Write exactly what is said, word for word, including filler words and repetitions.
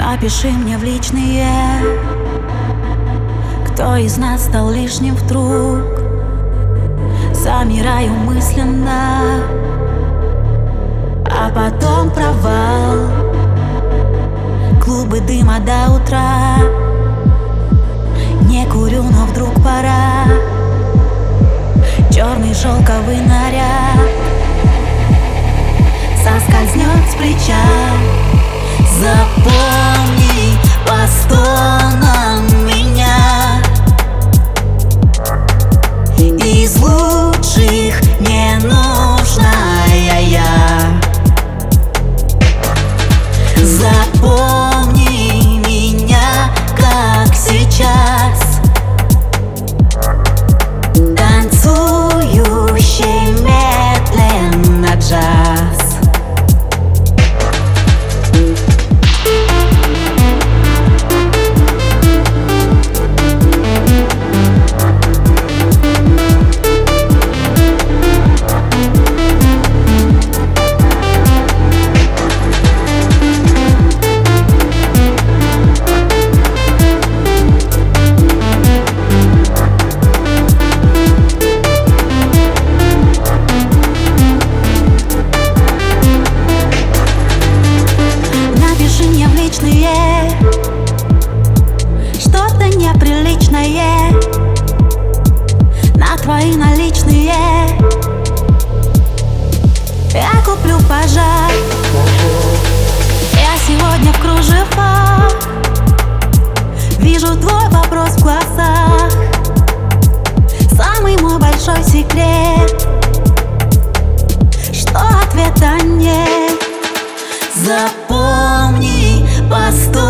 Напиши мне в личные, кто из нас стал лишним вдруг. Замираю мысленно, а потом провал. Клубы дыма до утра. Не курю, но вдруг пора. Черный шелковый наряд соскользнет с плеча. Запомни по стонам меня. Из лучших ненужная я. Запомни меня, как сейчас, танцующий медленно джаз. Что-то неприличное на твои наличные. Я куплю пожар. Я сегодня в кружевах. Вижу твой вопрос в глазах. Самый мой большой секрет, что ответа нет. Запомни, постой.